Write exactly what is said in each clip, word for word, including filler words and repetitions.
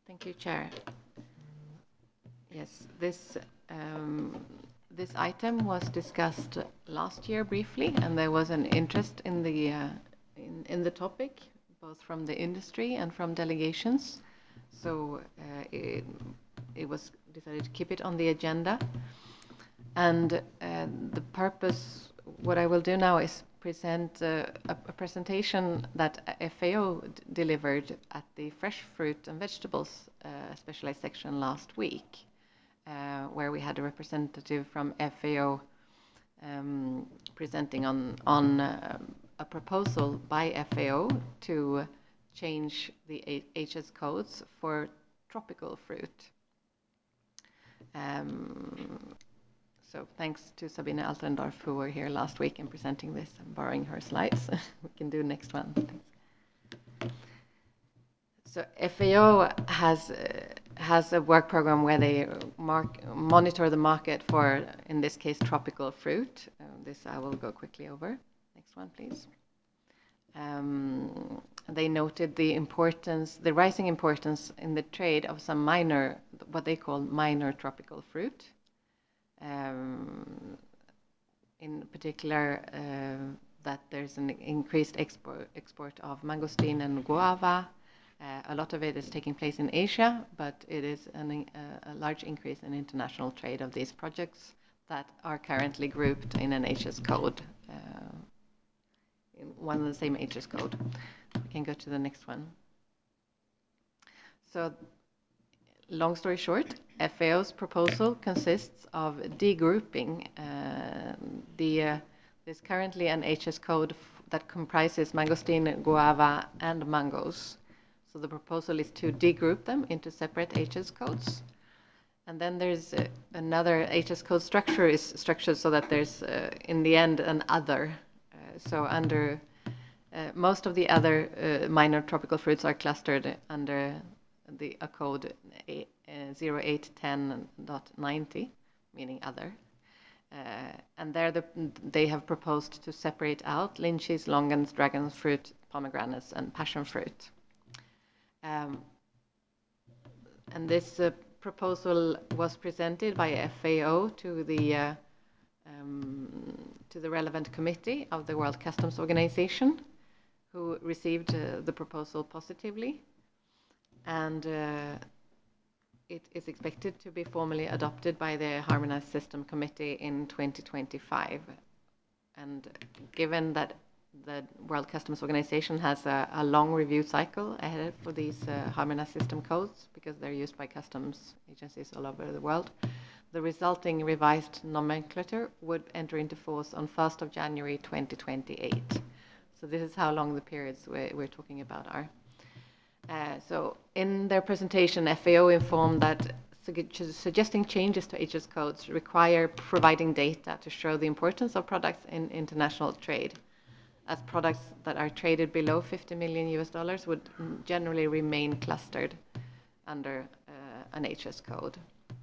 Thank you, Chair. Yes, this um, this item was discussed last year briefly, and there was an interest in the uh, in, in the topic, both from the industry and from delegations. So uh, it, it was decided to keep it on the agenda. And uh, the purpose, what I will do now is present uh, a, a presentation that F A O delivered at the Fresh Fruit and Vegetables uh, specialized section last week, uh, where we had a representative from F A O um, presenting on, on uh, a proposal by F A O to change the H S codes for tropical fruit. Um, So thanks to Sabine Altendorf, who were here last week in presenting this. I'm borrowing her slides. We can do next one. Thanks. So F A O has uh, has a work program where they mark, monitor the market for, in this case, tropical fruit. Uh, this I will go quickly over. Next one, please. Um, they noted the importance, the rising importance in the trade of some minor, what they call minor tropical fruit. Um, in particular, uh, that there's an increased export, export of mangosteen and guava. Uh, a lot of it is taking place in Asia, but it is an, uh, a large increase in international trade of these projects that are currently grouped in an H S code, uh, in one and the same H S code. We can go to the next one. So, long story short, F A O's proposal consists of degrouping uh, the uh, there's currently an H S code that comprises mangosteen, guava, and mangoes. So the proposal is to degroup them into separate H S codes. And then there's uh, another H S code structure is structured so that there's, uh, in the end, an other. Uh, so under uh, most of the other uh, minor tropical fruits are clustered under the a code zero eight ten dot ninety, meaning other. Uh, and there the, they have proposed to separate out lychees, longans, dragon fruit, pomegranates, and passion fruit. Um, and this uh, proposal was presented by F A O to the uh, um, to the relevant committee of the World Customs Organization, who received uh, the proposal positively, and uh, it is expected to be formally adopted by the Harmonized System Committee in twenty twenty-five. And given that the World Customs Organization has a, a long review cycle ahead for these uh, harmonized system codes, because they're used by customs agencies all over the world, the resulting revised nomenclature would enter into force on first of January twenty twenty-eight. So this is how long the periods we're, we're talking about are. Uh, so in their presentation, F A O informed that su suggesting changes to H S codes require providing data to show the importance of products in international trade, as products that are traded below fifty million U S dollars would generally remain clustered under uh, an H S code.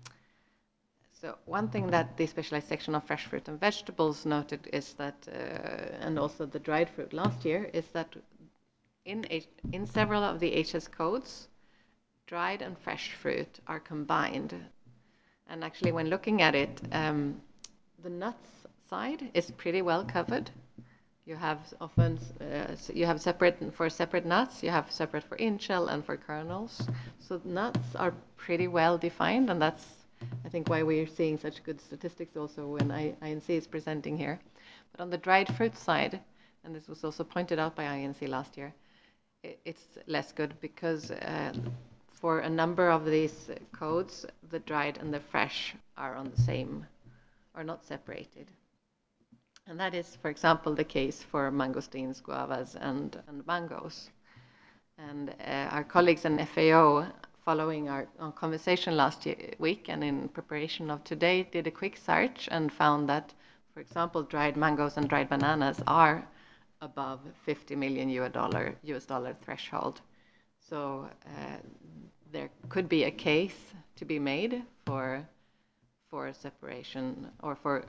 So one thing that the specialized section of fresh fruit and vegetables noted is that, uh, and also the dried fruit last year, is that in, H in several of the H S codes, dried and fresh fruit are combined. And actually, when looking at it, um, the nuts side is pretty well covered. You have often, uh, you have separate, for separate nuts, you have separate for in-shell and for kernels. So nuts are pretty well defined, and that's, I think, why we're seeing such good statistics also when I N C is presenting here. But on the dried fruit side, and this was also pointed out by I N C last year, it's less good because uh, for a number of these codes, the dried and the fresh are on the same, are not separated. And that is, for example, the case for mangosteens, guavas, and, and mangoes. And uh, our colleagues in F A O, following our, our conversation last year, week and in preparation of today, did a quick search and found that, for example, dried mangoes and dried bananas are above fifty million U S dollar, U S dollar threshold. So uh, there could be a case to be made for for separation or for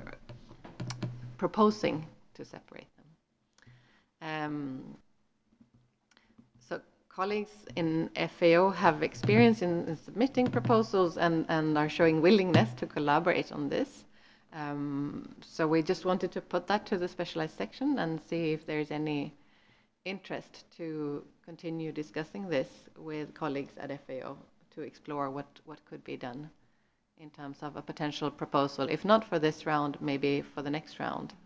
proposing to separate them. Um, so colleagues in F A O have experience in, in submitting proposals and, and are showing willingness to collaborate on this. Um, so we just wanted to put that to the specialized section and see if there's any interest to continue discussing this with colleagues at F A O to explore what, what could be done in terms of a potential proposal, if not for this round, maybe for the next round,